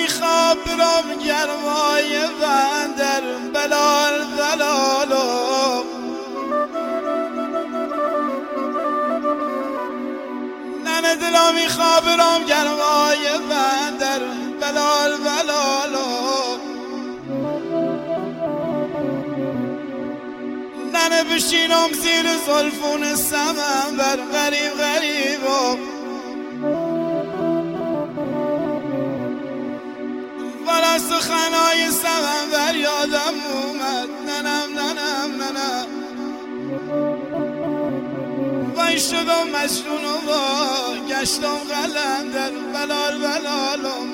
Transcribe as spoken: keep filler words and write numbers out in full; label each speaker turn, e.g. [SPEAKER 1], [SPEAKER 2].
[SPEAKER 1] میخواب برام گرمای بندر بلال بلالو ننه دلا میخواب برام گرمای بندر بلال بلالو ننه بشینم زیر زلفون سمن بر غریب غریب و والا سخنای سمن بر یادم اومد ننم ننم ننم وای شدم مجنون و گشتم قلندر بلال بلالم